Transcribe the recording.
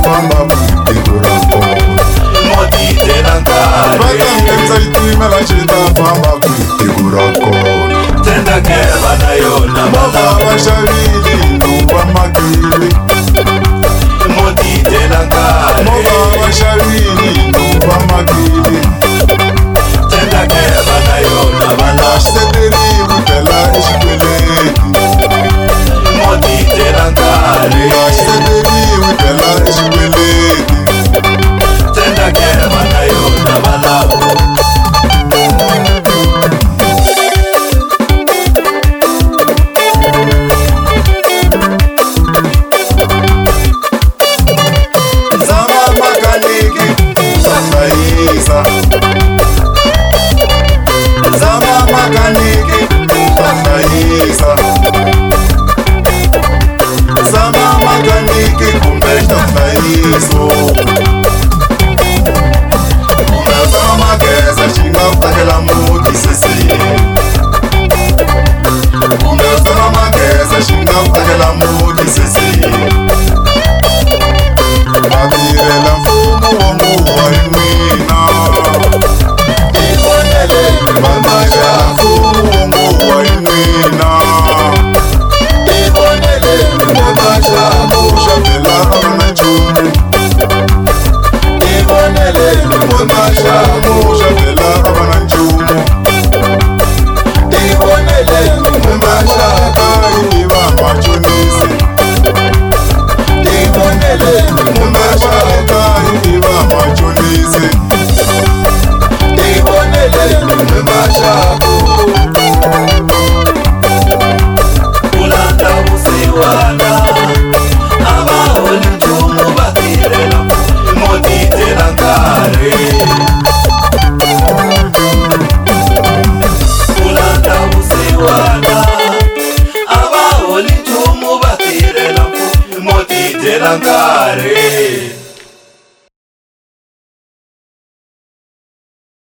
famba kwitiko ra kona moti tena nkari vatamisa itimela xita famba kwitiko ra kona tenda keva na yona movha va xavile nuva makile moti tena nkari movha va xavile nuva makile tenda keva na yona vana xiseteriwi phela exikweleti moti tena nkari xiseteriwi phela exikweleti tenda keva na yona vana zama makaniki va hlayisa zama makaniki va hlayisa zama makaniki kumbe ta hlayiso kumbe zama geza xi nga pfakela muti sesini kumbe zama geza xi nga pfakela muti sesini